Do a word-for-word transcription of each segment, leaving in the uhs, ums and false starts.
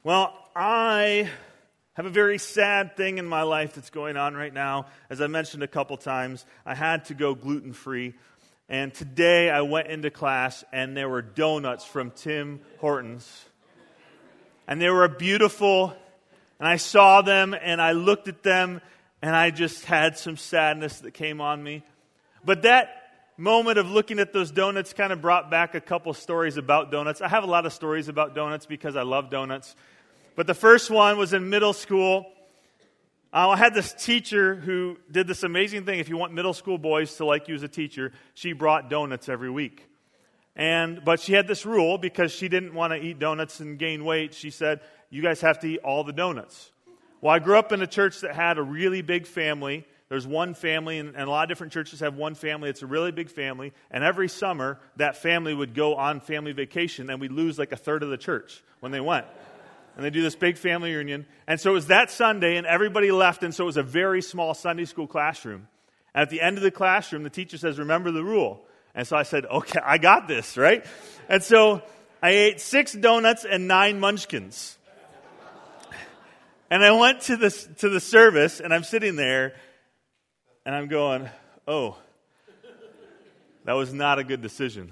Well, I have a very sad thing in my life that's going on right now. As I mentioned a couple times, I had to go gluten-free. And today I went into class and there were donuts from Tim Hortons. And they were beautiful. And I saw them and I looked at them and I just had some sadness that came on me. But that moment of looking at those donuts kind of brought back a couple stories about donuts. I have a lot of stories about donuts because I love donuts. But the first one was in middle school. Uh, I had this teacher who did this amazing thing. If you want middle school boys to like you as a teacher, she brought donuts every week. And but she had this rule because she didn't want to eat donuts and gain weight. She said, you guys have to eat all the donuts. Well, I grew up in a church that had a really big family. There's one family, and, and a lot of different churches have one family. It's a really big family. And every summer, that family would go on family vacation, and we'd lose like a third of the church when they went. And they do this big family reunion. And so it was that Sunday, and everybody left, and so it was a very small Sunday school classroom. And at the end of the classroom, the teacher says, remember the rule. And so I said, okay, I got this, right? And so I ate six donuts and nine munchkins. And I went to the, to the service, and I'm sitting there, and I'm going, oh, that was not a good decision.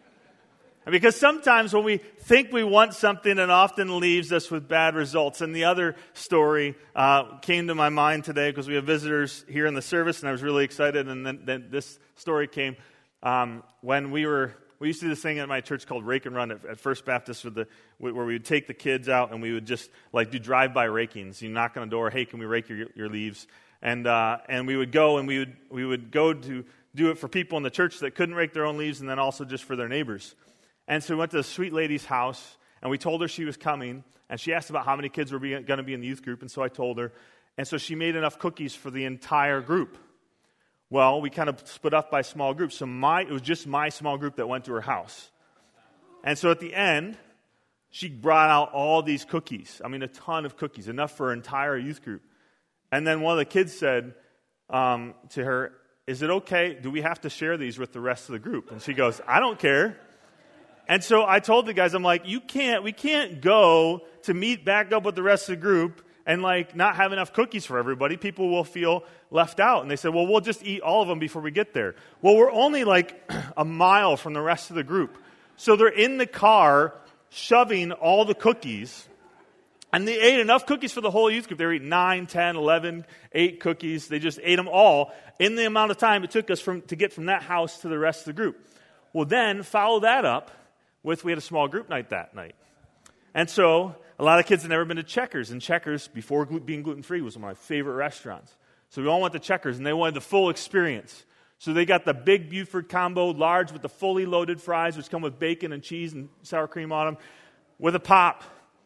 And because sometimes when we think we want something, it often leaves us with bad results. And the other story uh, came to my mind today because we have visitors here in the service, and I was really excited. And then, then this story came um, when we were, we used to do this thing at my church called Rake and Run at, at First Baptist with the, where we would take the kids out and we would just like do drive-by rakings. You knock on the door, hey, can we rake your, your leaves? And uh, and we would go and we would we would go to do it for people in the church that couldn't rake their own leaves, and then also just for their neighbors. And so we went to the sweet lady's house, and we told her she was coming, and she asked about how many kids were going to be in the youth group, and so I told her. And so she made enough cookies for the entire group. Well, we kind of split up by small groups, so my it was just my small group that went to her house. And so at the end, she brought out all these cookies. I mean, a ton of cookies, enough for her entire youth group. And then one of the kids said um, to her, is it okay, do we have to share these with the rest of the group? And she goes, I don't care. And so I told the guys, I'm like, you can't, we can't go to meet back up with the rest of the group and like not have enough cookies for everybody. People will feel left out. And they said, well, we'll just eat all of them before we get there. Well, we're only like a mile from the rest of the group. So they're in the car shoving all the cookies. And they ate enough cookies for the whole youth group. They were eating nine, ten, eleven, eight cookies. They just ate them all in the amount of time it took us from, to get from that house to the rest of the group. Well, then follow that up with we had a small group night that night. And so a lot of kids had never been to Checkers. And Checkers, before being gluten-free, was one of my favorite restaurants. So we all went to Checkers, and they wanted the full experience. So they got the big Buford combo, large with the fully loaded fries, which come with bacon and cheese and sour cream on them, with a pop.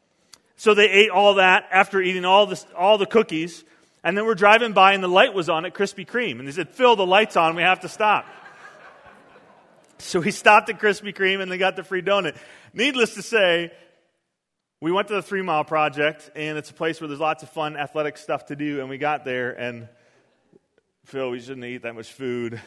So they ate all that after eating all this, all the cookies. And then we're driving by, and the light was on at Krispy Kreme. And they said, Phil, the light's on. We have to stop. So we stopped at Krispy Kreme, and they got the free donut. Needless to say, we went to the Three Mile Project, and it's a place where there's lots of fun athletic stuff to do. And we got there, and Phil, we shouldn't eat that much food.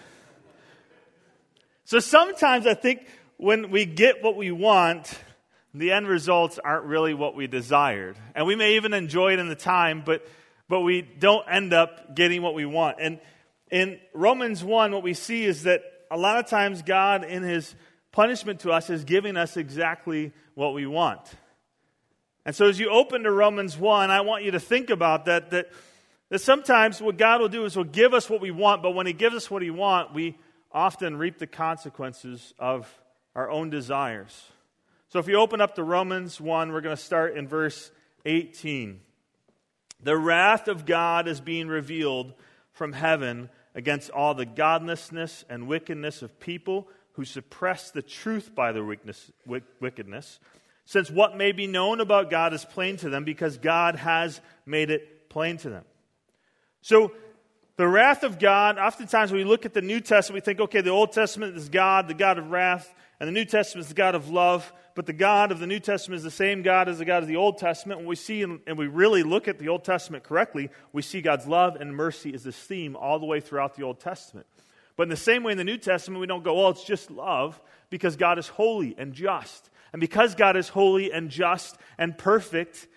So sometimes I think when we get what we want, the end results aren't really what we desired. And we may even enjoy it in the time, but but we don't end up getting what we want. And in Romans one, what we see is that a lot of times God, in His punishment to us, is giving us exactly what we want. And so as you open to Romans one, I want you to think about that, that, that sometimes what God will do is He'll give us what we want, but when He gives us what He wants, we often reap the consequences of our own desires. So if you open up to Romans one, we're going to start in verse eighteen. The wrath of God is being revealed from heaven against all the godlessness and wickedness of people who suppress the truth by their weakness, wickedness, since what may be known about God is plain to them because God has made it plain to them. So the wrath of God, oftentimes when we look at the New Testament, we think, okay, the Old Testament is God, the God of wrath, and the New Testament is the God of love, but the God of the New Testament is the same God as the God of the Old Testament. When we see and we really look at the Old Testament correctly, we see God's love and mercy is this theme all the way throughout the Old Testament. But in the same way in the New Testament, we don't go, well, it's just love, because God is holy and just. And because God is holy and just and perfect,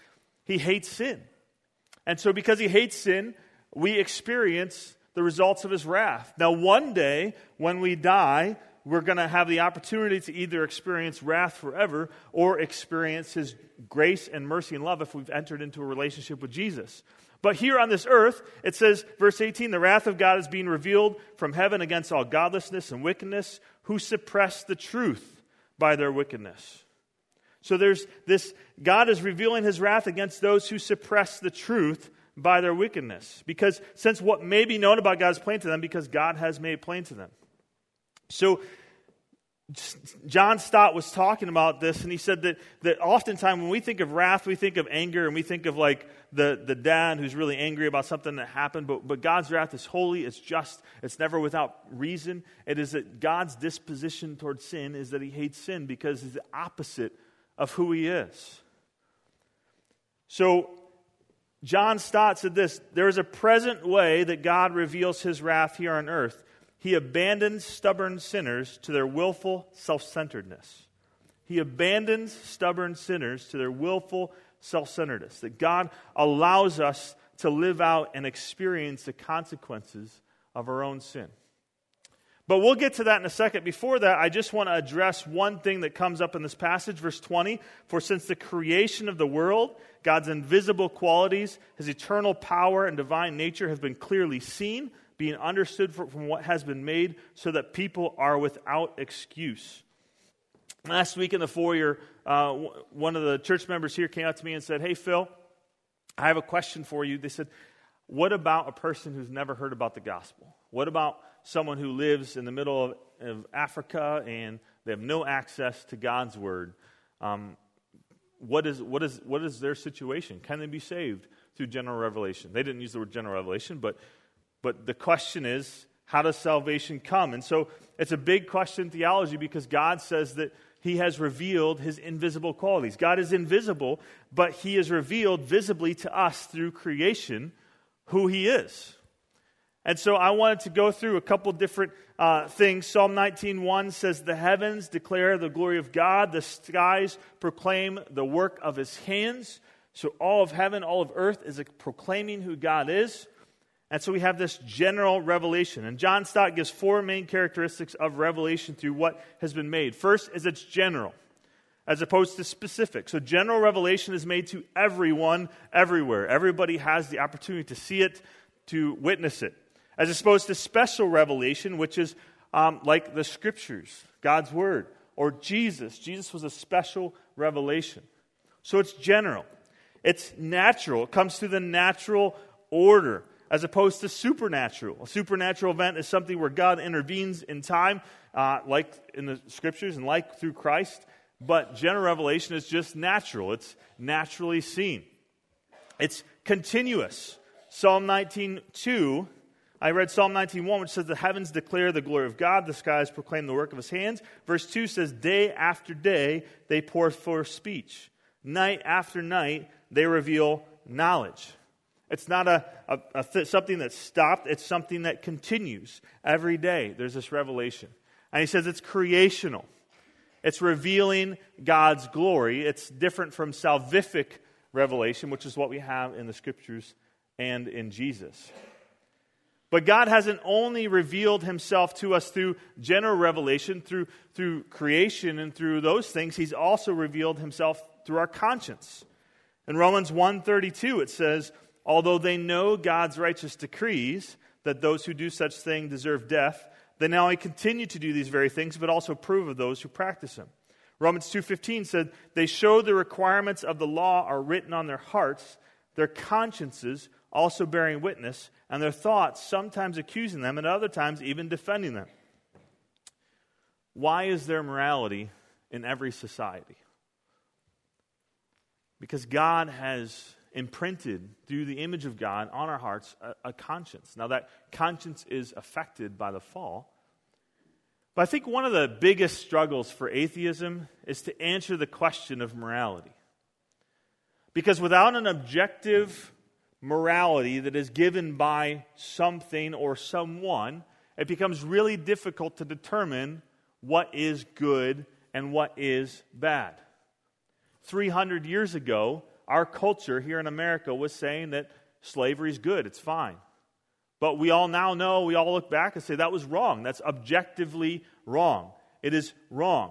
He hates sin. And so because he hates sin, we experience the results of his wrath. Now, one day, when we die, we're going to have the opportunity to either experience wrath forever or experience his grace and mercy and love if we've entered into a relationship with Jesus. But here on this earth, it says, verse eighteen, the wrath of God is being revealed from heaven against all godlessness and wickedness, who suppress the truth by their wickedness. So there's this, God is revealing his wrath against those who suppress the truth by their wickedness. Because since what may be known about God is plain to them, because God has made plain to them. So John Stott was talking about this, and he said that, that oftentimes when we think of wrath, we think of anger, and we think of like the, the dad who's really angry about something that happened, but, but God's wrath is holy, it's just, it's never without reason. It is that God's disposition towards sin is that he hates sin because it's the opposite of who he is. So John Stott said this, there is a present way that God reveals his wrath here on earth. He abandons stubborn sinners to their willful self-centeredness. He abandons stubborn sinners to their willful self-centeredness. That God allows us to live out and experience the consequences of our own sin. But we'll get to that in a second. Before that, I just want to address one thing that comes up in this passage, verse twenty. For since the creation of the world, God's invisible qualities, his eternal power and divine nature have been clearly seen, being understood from what has been made, so that people are without excuse. Last week in the foyer, uh, one of the church members here came up to me and said, hey, Phil, I have a question for you. They said, what about a person who's never heard about the gospel? What about someone who lives in the middle of, of Africa and they have no access to God's word? Um, what is what is what is their situation? Can they be saved through general revelation? They didn't use the word general revelation, but but the question is, how does salvation come? And so it's a big question in theology because God says that he has revealed his invisible qualities. God is invisible, but he is revealed visibly to us through creation who he is. And so I wanted to go through a couple different uh, things. Psalm nineteen one says, the heavens declare the glory of God. The skies proclaim the work of his hands. So all of heaven, all of earth is proclaiming who God is. And so we have this general revelation. And John Stott gives four main characteristics of revelation through what has been made. First is it's general, as opposed to specific. So general revelation is made to everyone, everywhere. Everybody has the opportunity to see it, to witness it. As opposed to special revelation, which is um, like the Scriptures, God's Word, or Jesus. Jesus was a special revelation. So it's general. It's natural. It comes through the natural order, as opposed to supernatural. A supernatural event is something where God intervenes in time, uh, like in the Scriptures and like through Christ. But general revelation is just natural. It's naturally seen. It's continuous. Psalm nineteen two, I read Psalm nineteen one, which says, the heavens declare the glory of God, the skies proclaim the work of his hands. Verse two says, day after day they pour forth speech. Night after night they reveal knowledge. It's not a, a, a th- something that's stopped. It's something that continues every day. There's this revelation. And he says it's creational. It's revealing God's glory. It's different from salvific revelation, which is what we have in the Scriptures and in Jesus. But God hasn't only revealed himself to us through general revelation, through, through creation and through those things. He's also revealed himself through our conscience. In Romans one thirty-two, it says, although they know God's righteous decrees that those who do such things deserve death, they not only continue to do these very things, but also approve of those who practice them. Romans two fifteen said, they show the requirements of the law are written on their hearts, their consciences also bearing witness, and their thoughts sometimes accusing them, and other times even defending them. Why is there morality in every society? Because God has imprinted through the image of God on our hearts a, a conscience. Now that conscience is affected by the fall. But I think one of the biggest struggles for atheism is to answer the question of morality. Because without an objective morality that is given by something or someone, it becomes really difficult to determine what is good and what is bad. three hundred years ago, our culture here in America was saying that slavery is good, it's fine. But we all now know, we all look back and say that was wrong. That's objectively wrong. It is wrong.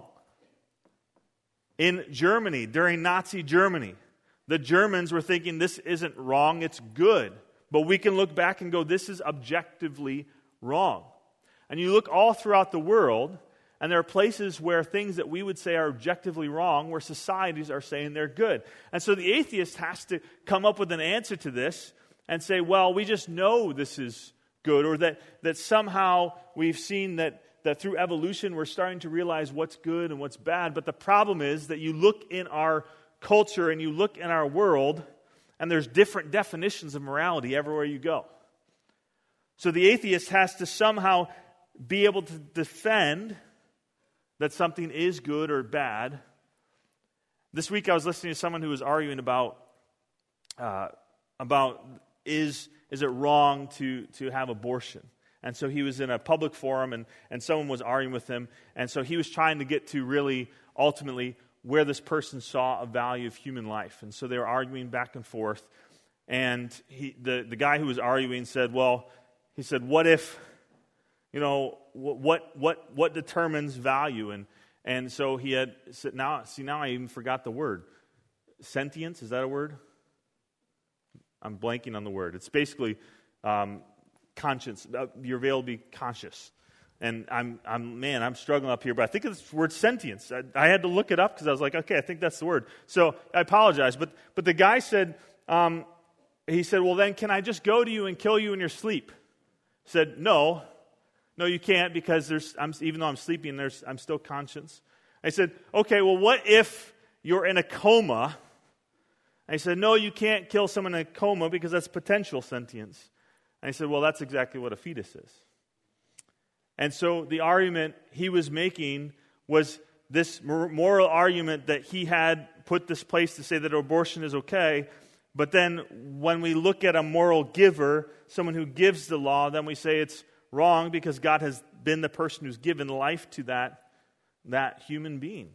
In Germany, during Nazi Germany, the Germans were thinking this isn't wrong, it's good. But we can look back and go, this is objectively wrong. And you look all throughout the world, and there are places where things that we would say are objectively wrong, where societies are saying they're good. And so the atheist has to come up with an answer to this and say, well, we just know this is good, or that, that somehow we've seen that, that through evolution we're starting to realize what's good and what's bad. But the problem is that you look in our culture and you look in our world, and there's different definitions of morality everywhere you go. So the atheist has to somehow be able to defend that something is good or bad. This week I was listening to someone who was arguing about uh, about is is it wrong to, to have abortion? And so he was in a public forum, and, and someone was arguing with him, and so he was trying to get to really ultimately where this person saw a value of human life. And so they were arguing back and forth, and he, the, the guy who was arguing said, well, he said, what if, you know, what what what determines value? And and so he had said, now see now I even forgot the word. Sentience, is that a word? I'm blanking on the word. It's basically um, conscience. You're able to be conscious. And I'm I'm man, I'm struggling up here, but I think it's the word sentience. I, I had to look it up because I was like, okay, I think that's the word. So I apologize, but but the guy said, um, he said, well then, can I just go to you and kill you in your sleep? I said, no. No, you can't, because there's. I'm, even though I'm sleeping, there's. I'm still conscious. I said, okay, well, what if you're in a coma? I said, no, you can't kill someone in a coma because that's potential sentience. And I said, well, that's exactly what a fetus is. And so the argument he was making was this moral argument that he had put this place to say that abortion is okay. But then when we look at a moral giver, someone who gives the law, then we say it's wrong because God has been the person who's given life to that, that human being.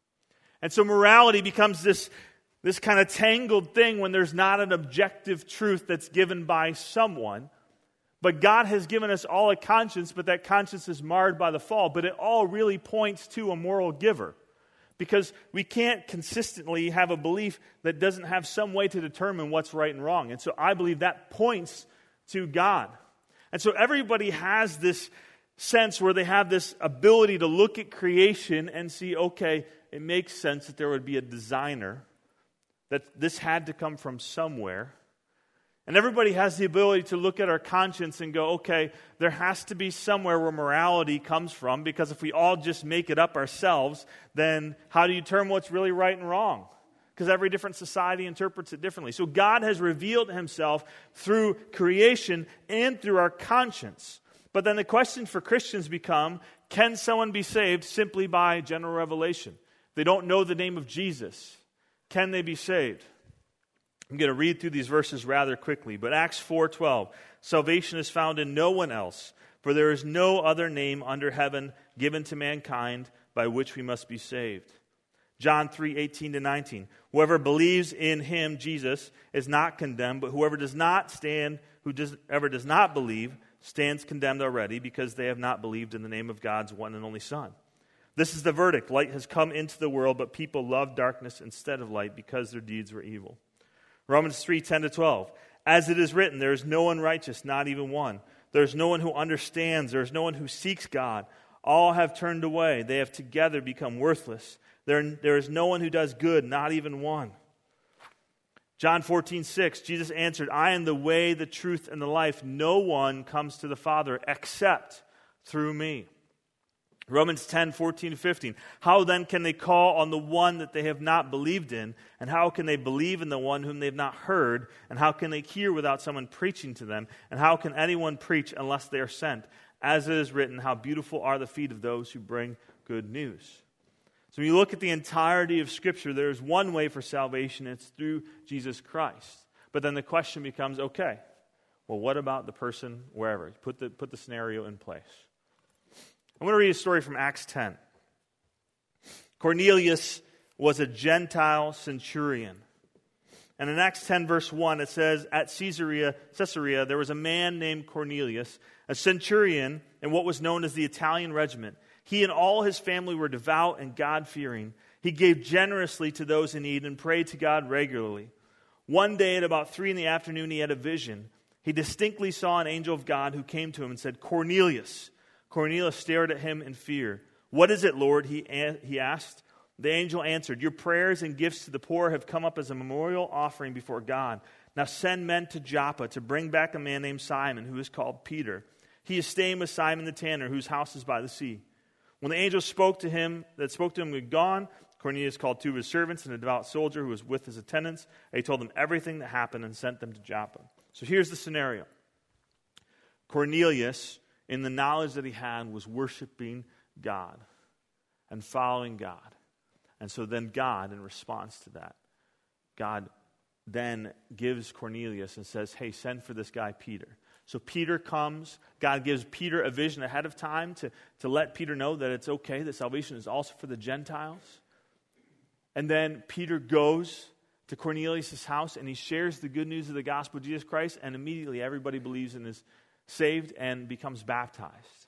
And so morality becomes this, this kind of tangled thing when there's not an objective truth that's given by someone. But God has given us all a conscience, but that conscience is marred by the fall. But it all really points to a moral giver. Because we can't consistently have a belief that doesn't have some way to determine what's right and wrong. And so I believe that points to God. And so everybody has this sense where they have this ability to look at creation and see, okay, it makes sense that there would be a designer, that this had to come from somewhere. And everybody has the ability to look at our conscience and go, okay, there has to be somewhere where morality comes from, because if we all just make it up ourselves, then how do you determine what's really right and wrong? Because every different society interprets it differently. So God has revealed himself through creation and through our conscience. But then the question for Christians become, can someone be saved simply by general revelation? They don't know the name of Jesus. Can they be saved? I'm going to read through these verses rather quickly. But Acts four twelve, salvation is found in no one else, for there is no other name under heaven given to mankind by which we must be saved. John three eighteen to nineteen, whoever believes in him, Jesus, is not condemned, but whoever does not stand, whoever does not believe, stands condemned already, because they have not believed in the name of God's one and only Son. This is the verdict. Light has come into the world, but people love darkness instead of light because their deeds were evil. Romans three ten to twelve, as it is written, there is no one righteous, not even one. There is no one who understands. There is no one who seeks God. All have turned away. They have together become worthless. There, there is no one who does good, not even one. John fourteen six, Jesus answered, I am the way, the truth, and the life. No one comes to the Father except through me. Romans ten fourteen to fifteen, how then can they call on the one that they have not believed in? And how can they believe in the one whom they have not heard? And how can they hear without someone preaching to them? And how can anyone preach unless they are sent? As it is written, how beautiful are the feet of those who bring good news. So when you look at the entirety of Scripture, there's one way for salvation, and it's through Jesus Christ. But then the question becomes, okay, well, what about the person wherever? Put the, put the scenario in place. I'm going to read a story from Acts ten. Cornelius was a Gentile centurion. And in Acts ten, verse one, it says, at Caesarea, Caesarea, there was a man named Cornelius, a centurion in what was known as the Italian regiment. He and all his family were devout and God-fearing. He gave generously to those in need and prayed to God regularly. One day at about three in the afternoon, he had a vision. He distinctly saw an angel of God who came to him and said, Cornelius. Cornelius stared at him in fear. What is it, Lord? He, he asked. The angel answered, your prayers and gifts to the poor have come up as a memorial offering before God. Now send men to Joppa to bring back a man named Simon, who is called Peter. He is staying with Simon the tanner, whose house is by the sea. When the angel spoke to him, that spoke to him had gone, Cornelius called two of his servants and a devout soldier who was with his attendants. And he told them everything that happened and sent them to Joppa. So here's the scenario. Cornelius, in the knowledge that he had, was worshiping God and following God. And so then God, in response to that, God then gives Cornelius and says, hey, send for this guy Peter. So Peter comes. God gives Peter a vision ahead of time to, to let Peter know that it's okay, that salvation is also for the Gentiles. And then Peter goes to Cornelius' house and he shares the good news of the gospel of Jesus Christ, and immediately everybody believes and is saved and becomes baptized.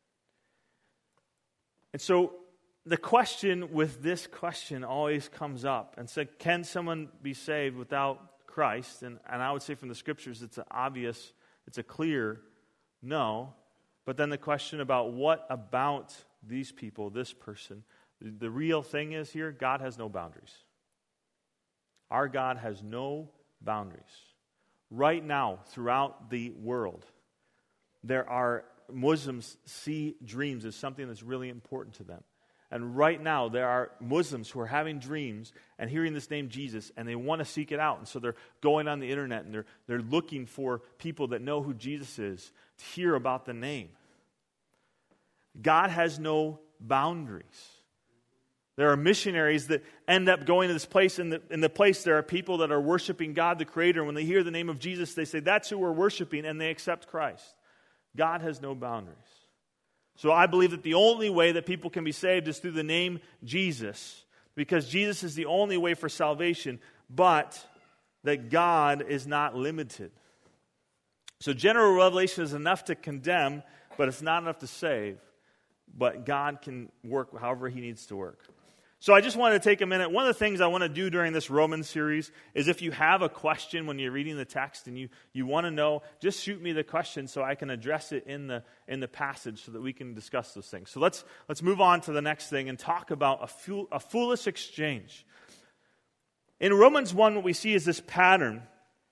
And so the question with this question always comes up and said, can someone be saved without Christ? And, and I would say from the scriptures it's an obvious, it's a clear no. But then the question about what about these people, this person? The, the real thing is here, God has no boundaries. Our God has no boundaries. Right now, throughout the world, there are Muslims see dreams as something that's really important to them. And right now, there are Muslims who are having dreams and hearing this name Jesus, and they want to seek it out. And so they're going on the internet, and they're, they're looking for people that know who Jesus is to hear about the name. God has no boundaries. There are missionaries that end up going to this place. In the, in the place, there are people that are worshiping God, the Creator. And when they hear the name of Jesus, they say, that's who we're worshiping, and they accept Christ. God has no boundaries. So I believe that the only way that people can be saved is through the name Jesus, because Jesus is the only way for salvation, but that God is not limited. So general revelation is enough to condemn, but it's not enough to save. But God can work however He needs to work. So I just wanted to take a minute. One of the things I want to do during this Romans series is if you have a question when you're reading the text and you, you want to know, just shoot me the question so I can address it in the in the passage so that we can discuss those things. So let's let's move on to the next thing and talk about a, fool, a foolish exchange. In Romans one, what we see is this pattern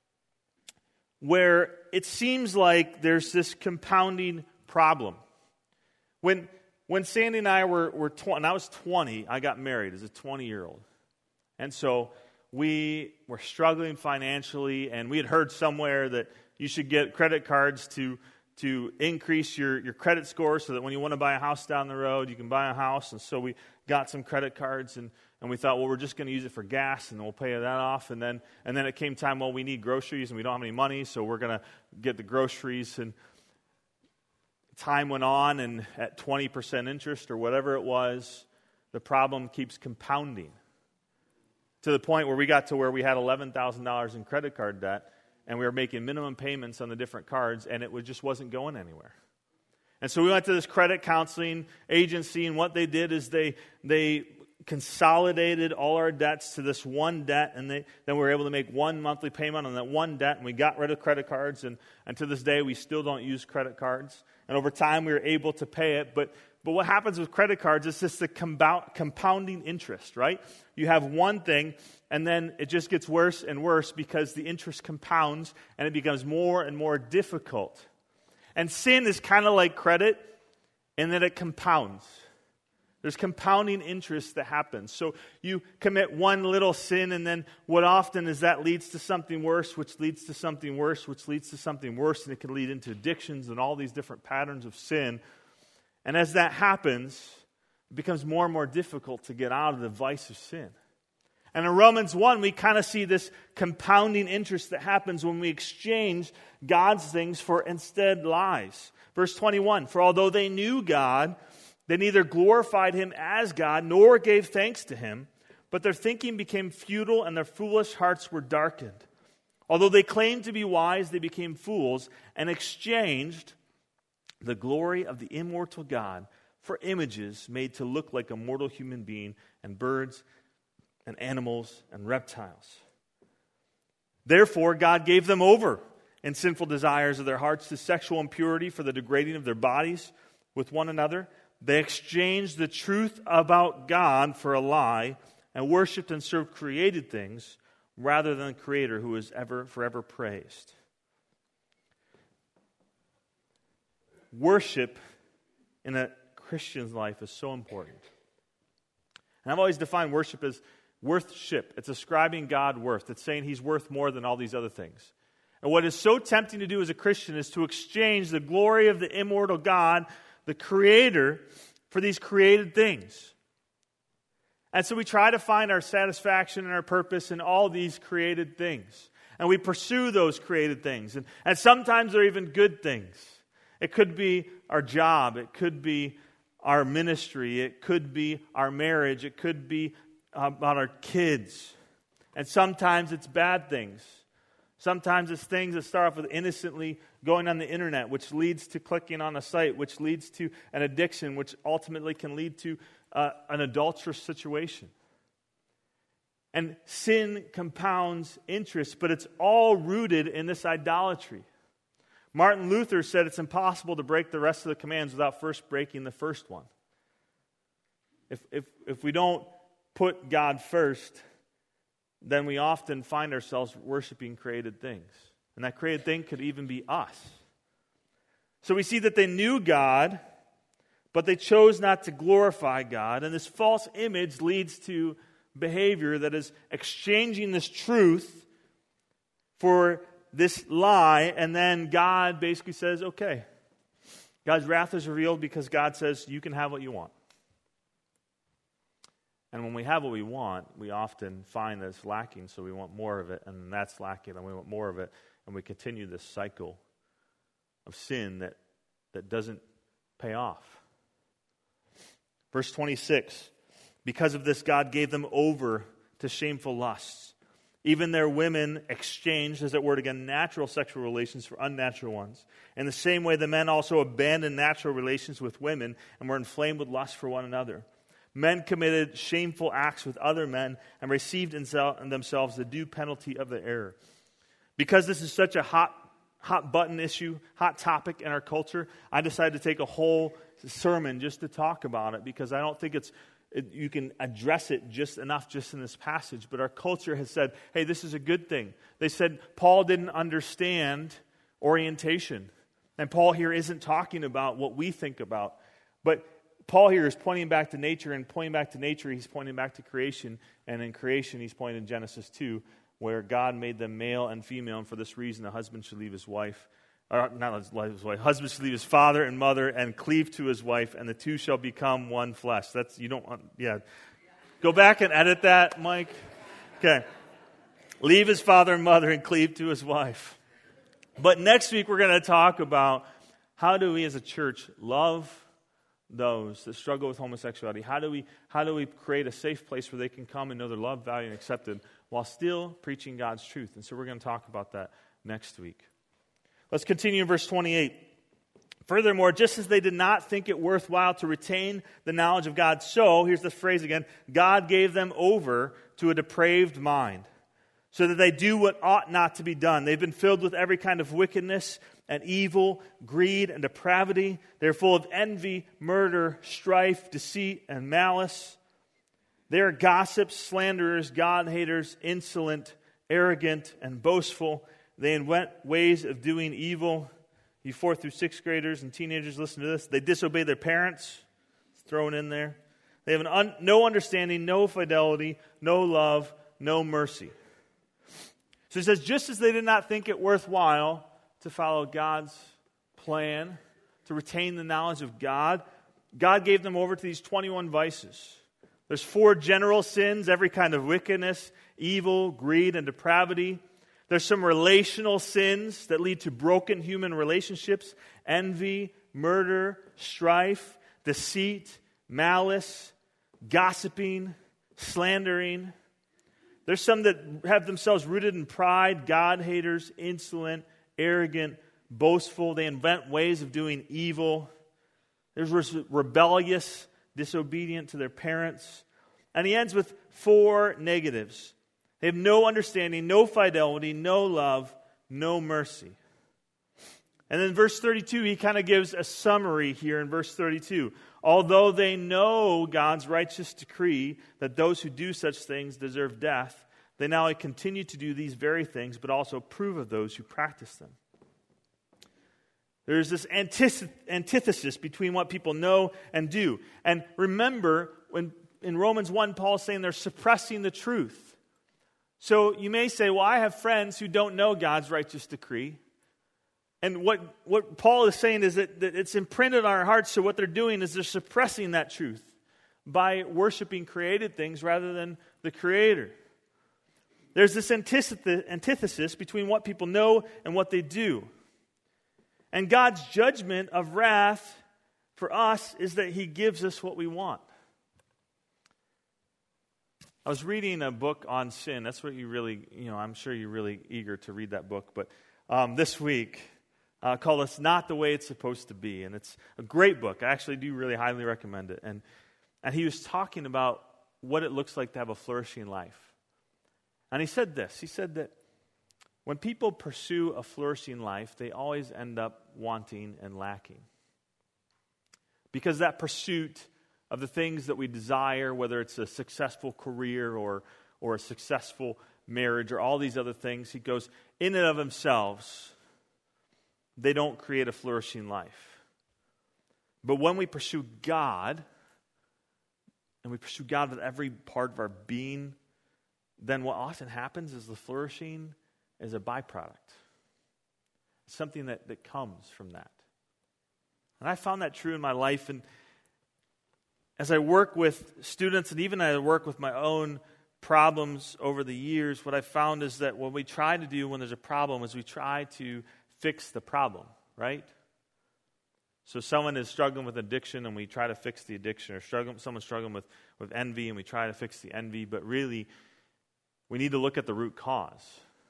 where it seems like there's this compounding problem. When When Sandy and I were, were tw- and I was twenty, I got married as a twenty-year-old. And so we were struggling financially, and we had heard somewhere that you should get credit cards to to increase your, your credit score so that when you want to buy a house down the road, you can buy a house. And so we got some credit cards, and, and we thought, well, we're just going to use it for gas, and then we'll pay that off. And then and then it came time, well, we need groceries, and we don't have any money, so we're going to get the groceries. And time went on, and at twenty percent interest or whatever it was, the problem keeps compounding to the point where we got to where we had eleven thousand dollars in credit card debt, and we were making minimum payments on the different cards, and it was, just wasn't going anywhere. And so we went to this credit counseling agency, and what they did is they they consolidated all our debts to this one debt, and they, then we were able to make one monthly payment on that one debt, and we got rid of credit cards, and, and to this day we still don't use credit cards. And over time we were able to pay it, but but what happens with credit cards is just the compound, compounding interest, right? You have one thing, and then it just gets worse and worse because the interest compounds, and it becomes more and more difficult. And sin is kind of like credit, in that it compounds. There's compounding interest that happens. So you commit one little sin, and then what often is that leads to something worse, which leads to something worse, which leads to something worse, and it can lead into addictions and all these different patterns of sin. And as that happens, it becomes more and more difficult to get out of the vice of sin. And in Romans one, we kind of see this compounding interest that happens when we exchange God's things for instead lies. Verse twenty-one, for although they knew God, they neither glorified Him as God nor gave thanks to Him, but their thinking became futile and their foolish hearts were darkened. Although they claimed to be wise, they became fools and exchanged the glory of the immortal God for images made to look like a mortal human being and birds and animals and reptiles. Therefore, God gave them over in sinful desires of their hearts to sexual impurity for the degrading of their bodies with one another. They exchanged the truth about God for a lie and worshipped and served created things rather than the Creator who is ever forever praised. Worship in a Christian's life is so important. And I've always defined worship as worthship. It's ascribing God worth. It's saying He's worth more than all these other things. And what is so tempting to do as a Christian is to exchange the glory of the immortal God, the Creator, for these created things. And so we try to find our satisfaction and our purpose in all these created things. And we pursue those created things. And, and sometimes they're even good things. It could be our job. It could be our ministry. It could be our marriage. It could be about our kids. And sometimes it's bad things. Sometimes it's things that start off with innocently going on the internet, which leads to clicking on a site, which leads to an addiction, which ultimately can lead to uh, an adulterous situation. And sin compounds interest, but it's all rooted in this idolatry. Martin Luther said it's impossible to break the rest of the commands without first breaking the first one. If if if we don't put God first, then we often find ourselves worshiping created things. And that created thing could even be us. So we see that they knew God, but they chose not to glorify God. And this false image leads to behavior that is exchanging this truth for this lie. And then God basically says, okay, God's wrath is revealed because God says you can have what you want. And when we have what we want, we often find that it's lacking, so we want more of it, and that's lacking, and we want more of it, and we continue this cycle of sin that, that doesn't pay off. Verse twenty-six, because of this, God gave them over to shameful lusts. Even their women exchanged, as it were, again, natural sexual relations for unnatural ones. In the same way, the men also abandoned natural relations with women and were inflamed with lust for one another. Men committed shameful acts with other men and received in themselves the due penalty of their error. Because this is such a hot, hot button issue, hot topic in our culture, I decided to take a whole sermon just to talk about it, because I don't think it's it, you can address it just enough just in this passage. But our culture has said, hey, this is a good thing. They said Paul didn't understand orientation. And Paul here isn't talking about what we think about. But Paul here is pointing back to nature, and pointing back to nature, he's pointing back to creation. And in creation, he's pointing to Genesis two, where God made them male and female, and for this reason, a husband should leave his wife, or not his wife, husband should leave his father and mother and cleave to his wife, and the two shall become one flesh. That's, you don't want, yeah. Go back and edit that, Mike. Okay. Leave his father and mother and cleave to his wife. But next week, we're going to talk about how do we as a church love those that struggle with homosexuality. How do we how do we create a safe place where they can come and know they're loved, valued, and accepted while still preaching God's truth? And so we're going to talk about that next week. Let's continue in verse twenty-eight. Furthermore, just as they did not think it worthwhile to retain the knowledge of God, so, here's the phrase again, God gave them over to a depraved mind, so that they do what ought not to be done. They've been filled with every kind of wickedness and evil, greed, and depravity. They're full of envy, murder, strife, deceit, and malice. They are gossips, slanderers, God-haters, insolent, arrogant, and boastful. They invent ways of doing evil. You fourth through sixth graders and teenagers, listen to this. They disobey their parents. It's thrown in there. They have an un- no understanding, no fidelity, no love, no mercy. So he says, just as they did not think it worthwhile to follow God's plan, to retain the knowledge of God, God gave them over to these twenty-one vices. There's four general sins, every kind of wickedness, evil, greed, and depravity. There's some relational sins that lead to broken human relationships, envy, murder, strife, deceit, malice, gossiping, slandering. There's some that have themselves rooted in pride, God-haters, insolent, arrogant, boastful. They invent ways of doing evil. There's re- rebellious, disobedient to their parents. And he ends with four negatives. They have no understanding, no fidelity, no love, no mercy. And then verse thirty-two, he kind of gives a summary here in verse thirty-two. Although they know God's righteous decree that those who do such things deserve death, they not only continue to do these very things, but also approve of those who practice them. There's this antith- antithesis between what people know and do. And remember, when in Romans one, Paul's saying they're suppressing the truth. So you may say, well, I have friends who don't know God's righteous decree. And what, what Paul is saying is that, that it's imprinted on our hearts, so what they're doing is they're suppressing that truth by worshiping created things rather than the Creator. There's this antithesis between what people know and what they do. And God's judgment of wrath for us is that He gives us what we want. I was reading a book on sin. That's what you really, you know, I'm sure you're really eager to read that book. But um, this week, uh, called It's Not the Way It's Supposed to Be. And it's a great book. I actually do really highly recommend it. And, and he was talking about what it looks like to have a flourishing life. And he said this. He said that when people pursue a flourishing life, they always end up wanting and lacking. Because that pursuit of the things that we desire, whether it's a successful career or, or a successful marriage or all these other things, he goes, in and of themselves, they don't create a flourishing life. But when we pursue God, and we pursue God with every part of our being, then what often happens is the flourishing is a byproduct. It's something that, that comes from that. And I found that true in my life. And as I work with students, and even as I work with my own problems over the years, what I found is that what we try to do when there's a problem is we try to fix the problem, right? So someone is struggling with addiction, and we try to fix the addiction, or struggling, someone's struggling with, with envy, and we try to fix the envy, but really, we need to look at the root cause.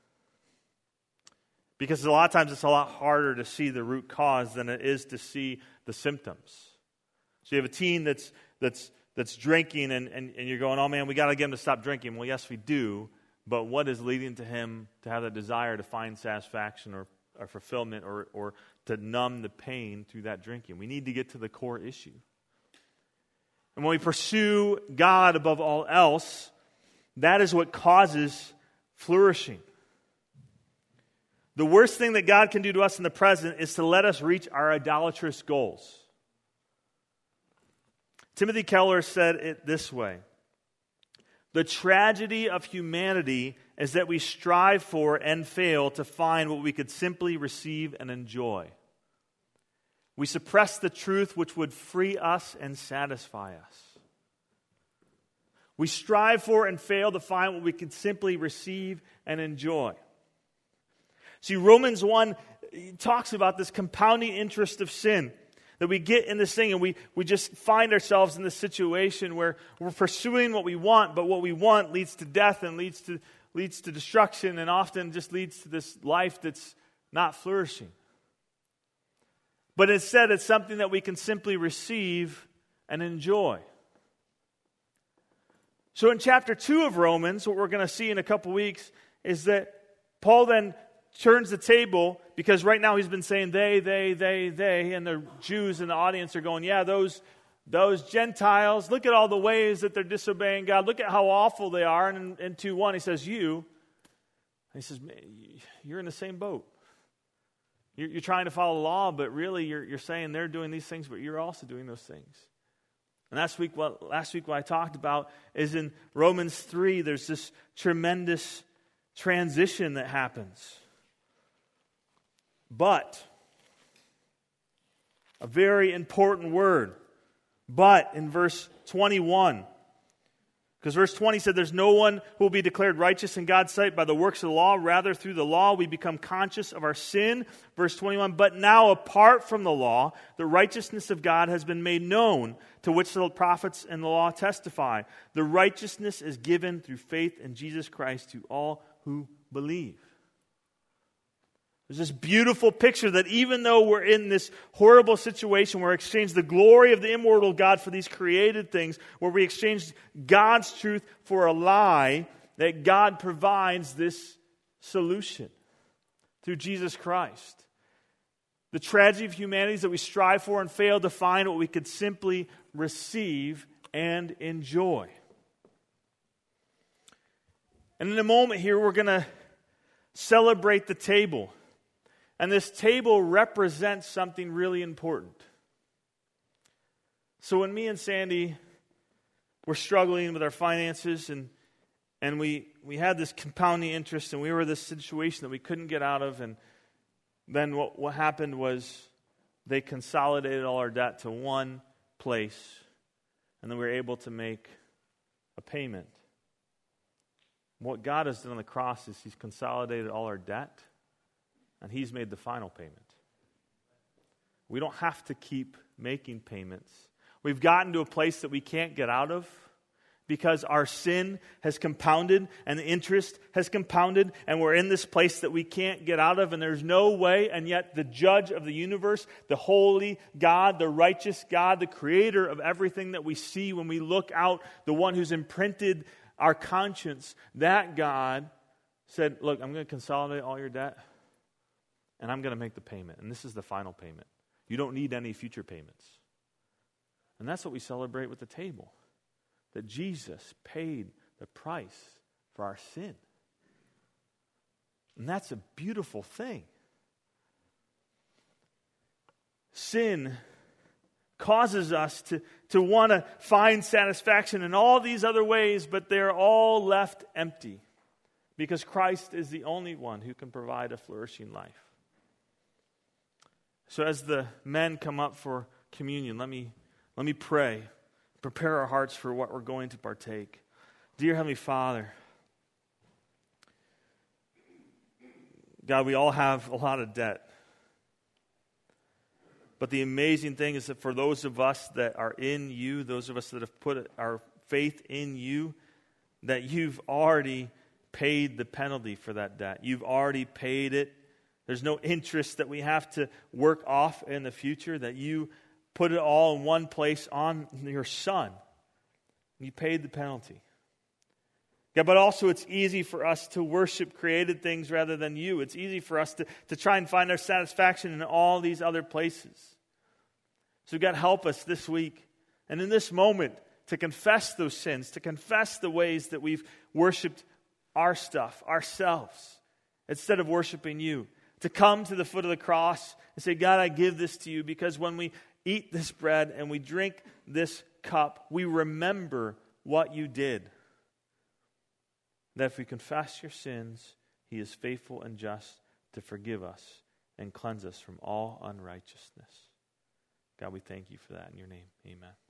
Because a lot of times it's a lot harder to see the root cause than it is to see the symptoms. So you have a teen that's that's that's drinking, and, and, and you're going, oh man, we got to get him to stop drinking. Well, yes, we do, but what is leading to him to have that desire to find satisfaction or, or fulfillment or, or to numb the pain through that drinking? We need to get to the core issue. And when we pursue God above all else, that is what causes flourishing. The worst thing that God can do to us in the present is to let us reach our idolatrous goals. Timothy Keller said it this way: the tragedy of humanity is that we strive for and fail to find what we could simply receive and enjoy. We suppress the truth which would free us and satisfy us. We strive for and fail to find what we could simply receive and enjoy. See, Romans one talks about this compounding interest of sin, that we get in this thing and we, we just find ourselves in this situation where we're pursuing what we want, but what we want leads to death and leads to leads to destruction, and often just leads to this life that's not flourishing. But instead, it's something that we can simply receive and enjoy. So in chapter two of Romans, what we're going to see in a couple weeks is that Paul then turns the table, because right now he's been saying they, they, they, they, and the Jews in the audience are going, yeah, those, those Gentiles, look at all the ways that they're disobeying God. Look at how awful they are. And in, in two one, he says, you. And he says, you're in the same boat. You're, you're trying to follow the law, but really you're, you're saying they're doing these things, but you're also doing those things. And last week, what, last week what I talked about is in Romans three, there's this tremendous transition that happens. But, a very important word, but in verse twenty-one, Because verse twenty said, there's no one who will be declared righteous in God's sight by the works of the law. Rather, through the law, we become conscious of our sin. Verse twenty-one, but now apart from the law, the righteousness of God has been made known, to which the prophets and the law testify. The righteousness is given through faith in Jesus Christ to all who believe. There's this beautiful picture that even though we're in this horrible situation where we exchange the glory of the immortal God for these created things, where we exchange God's truth for a lie, that God provides this solution through Jesus Christ. The tragedy of humanity is that we strive for and fail to find what we could simply receive and enjoy. And in a moment here, we're going to celebrate the table. And this table represents something really important. So when me and Sandy were struggling with our finances and and we, we had this compounding interest and we were in this situation that we couldn't get out of, and then what, what happened was they consolidated all our debt to one place, and then we were able to make a payment. What God has done on the cross is He's consolidated all our debt, and He's made the final payment. We don't have to keep making payments. We've gotten to a place that we can't get out of because our sin has compounded and the interest has compounded, and we're in this place that we can't get out of, and there's no way, and yet the judge of the universe, the holy God, the righteous God, the creator of everything that we see when we look out, the one who's imprinted our conscience, that God said, look, I'm going to consolidate all your debt, and I'm going to make the payment. And this is the final payment. You don't need any future payments. And that's what we celebrate with the table. That Jesus paid the price for our sin. And that's a beautiful thing. Sin causes us to, to want to find satisfaction in all these other ways, but they're all left empty. Because Christ is the only one who can provide a flourishing life. So as the men come up for communion, let me let me pray. Prepare our hearts for what we're going to partake. Dear Heavenly Father, God, we all have a lot of debt. But the amazing thing is that for those of us that are in you, those of us that have put our faith in you, that you've already paid the penalty for that debt. You've already paid it. There's no interest that we have to work off in the future, that you put it all in one place on your Son. You paid the penalty. Yeah, but also it's easy for us to worship created things rather than you. It's easy for us to, to try and find our satisfaction in all these other places. So God, help us this week and in this moment to confess those sins, to confess the ways that we've worshiped our stuff, ourselves, instead of worshiping you. To come to the foot of the cross and say, God, I give this to you, because when we eat this bread and we drink this cup, we remember what you did. That if we confess your sins, He is faithful and just to forgive us and cleanse us from all unrighteousness. God, we thank you for that in your name. Amen.